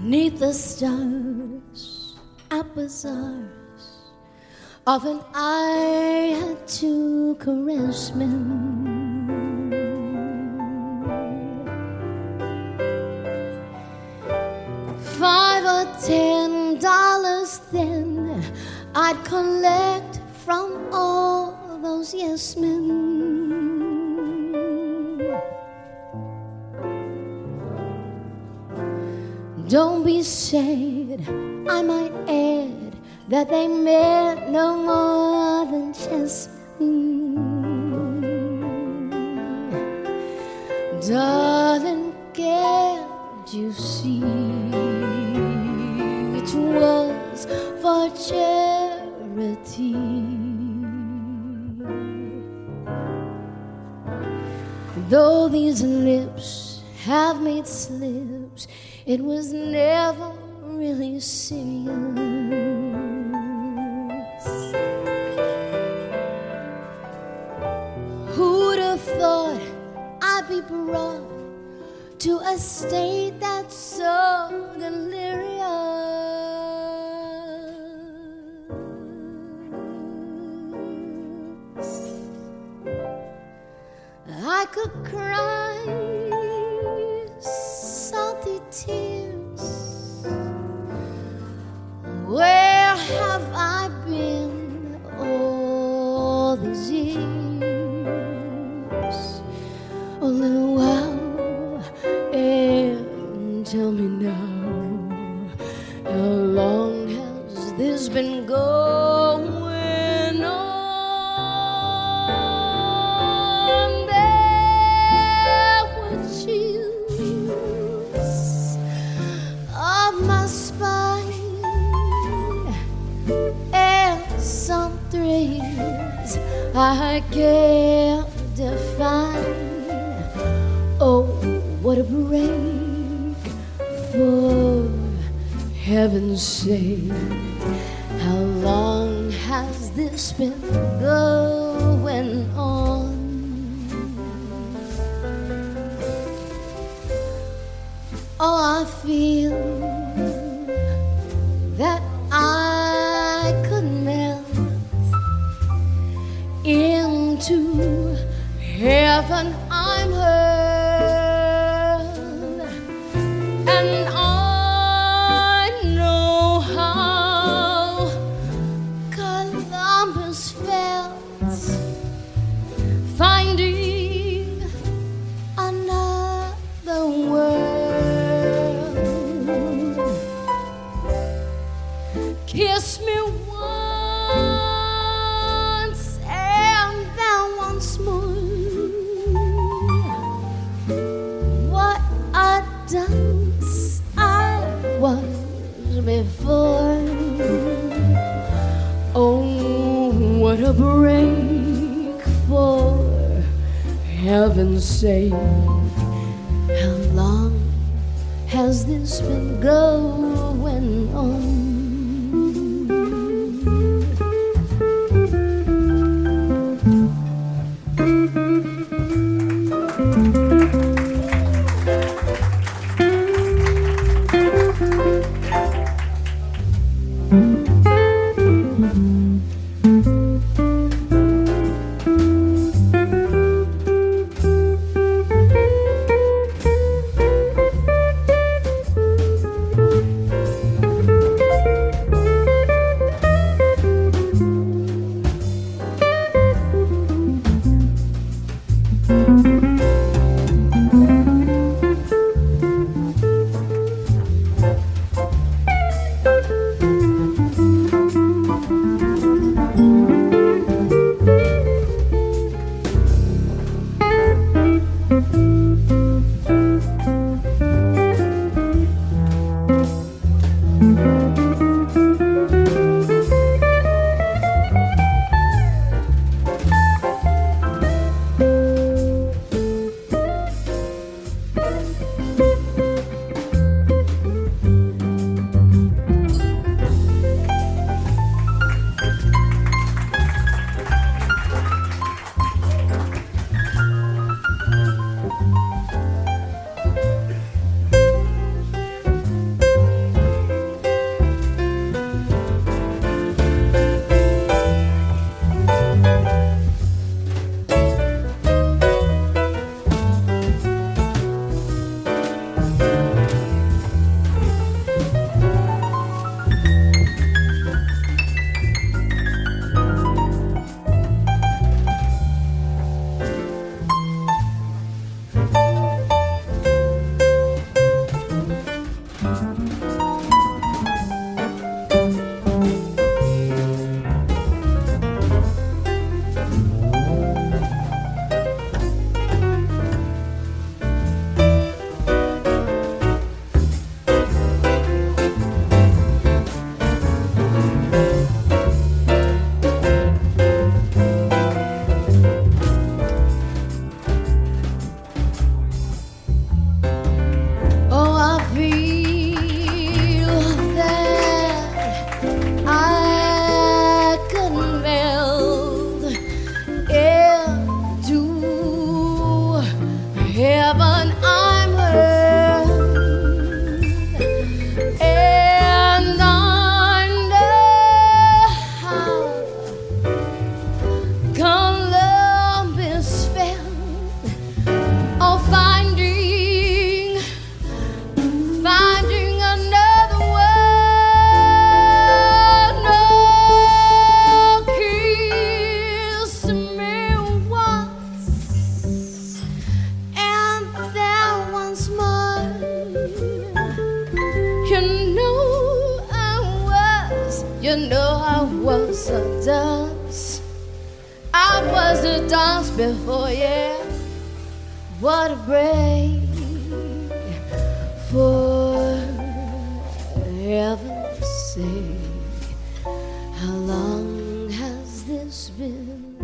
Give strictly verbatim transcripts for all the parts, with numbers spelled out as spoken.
'neath the stars at bazaars, often I had to caress men. Five or ten dollars then I'd collect from all those yes men. Don't be sad, I might add that they meant no more than just me. Darling, can't you see it was for charity? Though these lips have made slips, it was never really serious. Who'd have thought I'd be brought to a state that's so delirious? I could cry salty tears. Where have I been all these years? A little while, and tell me now, how long has this been going on? There were chills of my spine and some thrills I can't define. Oh, what a break, for heaven's sake. How long has this been going on? Oh, I feel that I could melt into heaven. I'm heard, and I know how Columbus felt finding another world. Kiss me once and then once more. What a dance I was before. Oh, what a break, for heaven's sake. How long has this been going on? You know I was, you know I was a dance. I was a dance before, yeah. What a break, for heaven's sake. How long has this been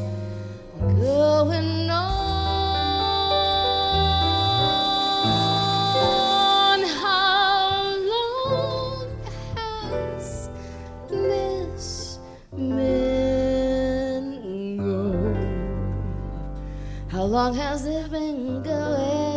going on? How long has this been going? How long has it been going?